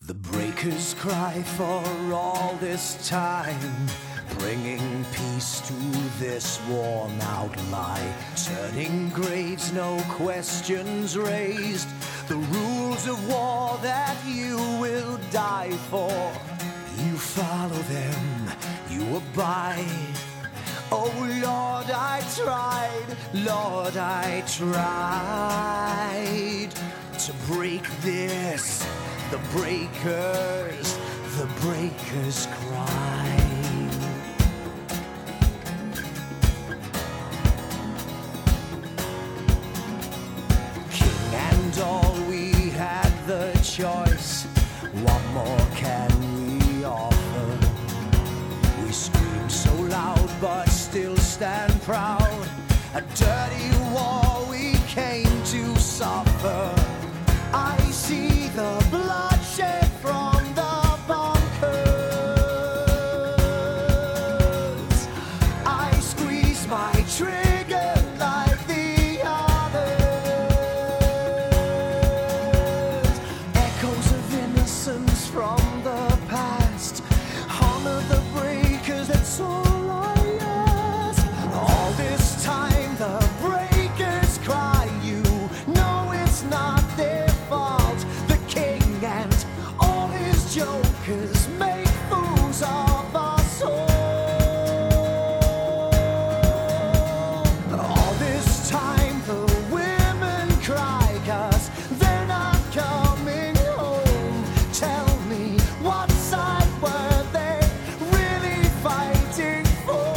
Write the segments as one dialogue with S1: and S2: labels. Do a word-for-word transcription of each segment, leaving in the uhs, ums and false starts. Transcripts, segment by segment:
S1: The breakers cry for all this time, bringing peace to this worn out lie, turning graves, no questions raised, the rules of war that you will die for. You follow them, you abide. Oh Lord, I tried, Lord, I tried to break this. The breakers, the breakers cry. King and all, we had the choice. What more can we offer? We scream so loud but still stand proud. A dirty war we came to suffer. I see the bloodshed from the bunkers. I squeeze my trigger like the others. Echoes of innocence from the past. Honor the breakers, that's all I ask. All this time the breakers cry. You know it's not their fault. The king and all his jokers make fools of us all. All this time the women cry, 'cause they're not coming home. Tell me, what side were they really fighting for?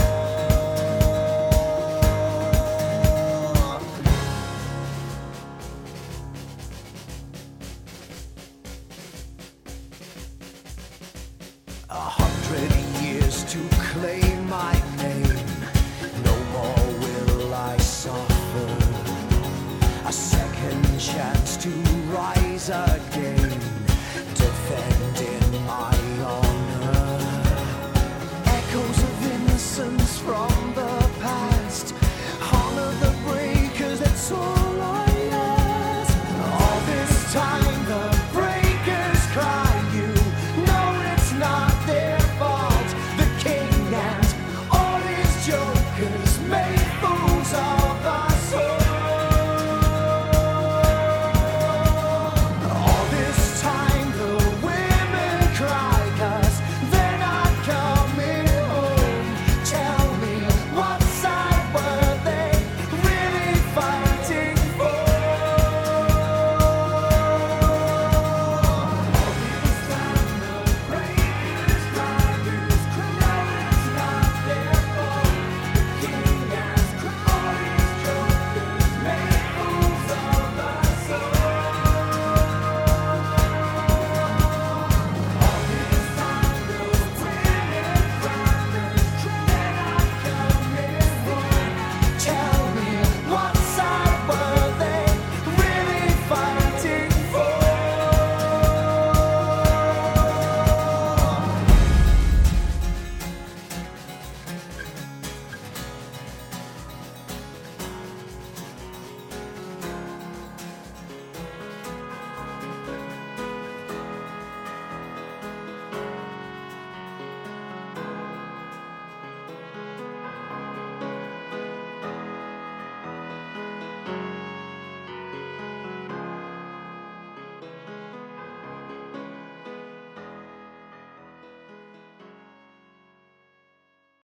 S1: A hundred years to claim my name. No more will I suffer. A second chance to rise again.